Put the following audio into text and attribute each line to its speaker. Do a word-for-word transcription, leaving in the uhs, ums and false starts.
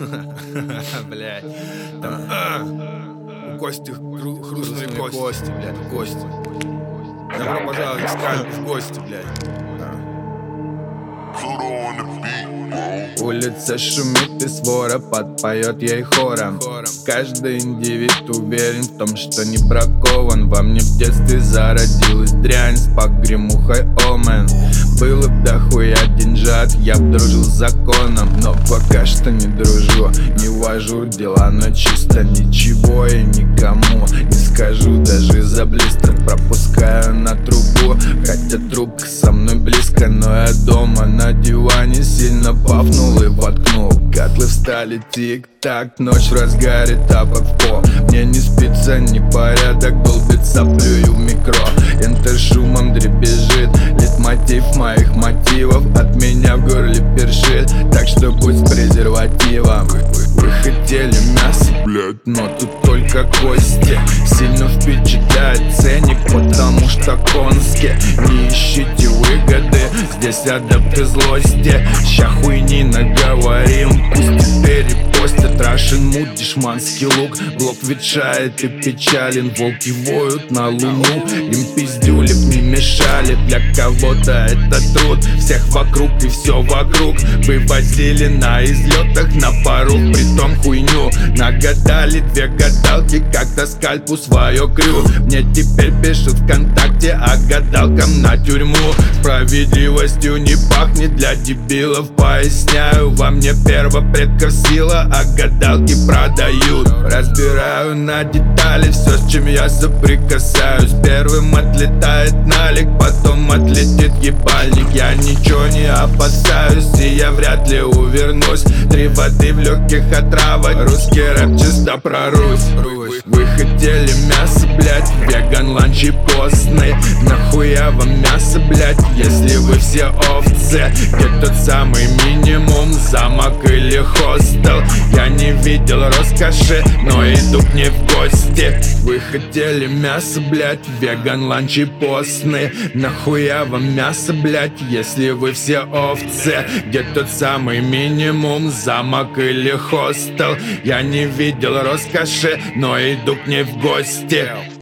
Speaker 1: Блядь. Там, а, кости, хру- хрустнули кости. Кости, блядь, кости. Добро пожаловать в гости, блядь.
Speaker 2: Улица шумит и свора подпоет ей хором. Каждый индивид уверен в том, что не бракован. Во мне в детстве зародилась дрянь с погремухой омен. Было б дохуя деньжат, я б дружил с законом. Но пока что не дружу, не вожу дела на чисто. Ничего и никому не скажу, даже за блистер пропускаю на трубу. Хотя трубка со мной близко, но я дома на диване сильно пафнул и воткнул. Котлы встали, тик-так, ночь в разгаре, тапок в пол. Мне не спится, непорядок, долбит соплюю в микро. Энтер шумом дребезжит, лейтмотив моих мотивов. От меня в горле першит, так что будь с презервативом. Вы хотели мясо, блядь, но тут только кости. Сильно впечатляет ценник, потому что конски. Не ищите выгоды, здесь адепты злости. Ща хуйни наговорим, пусть теперь репостят. Рашен муд, дешманский лук, блок ветшает и печален. Волки воют на луну, им пиздюли б не мешали. Для кого-то это труд, всех вокруг и все вокруг. Вывозили на излетах на пару, притом хуйню. Нагадали две гадалки, как-то скальпу свое крю. Мне теперь пишут ВКонтакте, а гадалкам на тюрьму. Справедливостью не пахнет, для дебилов поясняю. Во мне первопредков сила, а гадалки продают. Разбираю на детали все, с чем я соприкасаюсь. Первым отлетает налик, потом отлетит ебальник. Я ничего не опасаюсь, и я вряд ли увернусь. Три воды в легких отрава, русский рэп чисто про Русь. Вы хотели мясо, блять, веган ланчи постный. Нахуя вам мясо, блять, если вы все овцы? Где тот самый минимум, замок или хостел? Я не видел роскоши, но иду к ней в гости. Вы хотели мясо, блять, веган ланчи постный. Нахуя вам мясо, блять, если вы все овцы? Где тот самый минимум, замок или хостел? Я не видел роскоши, но иду к ней в гости.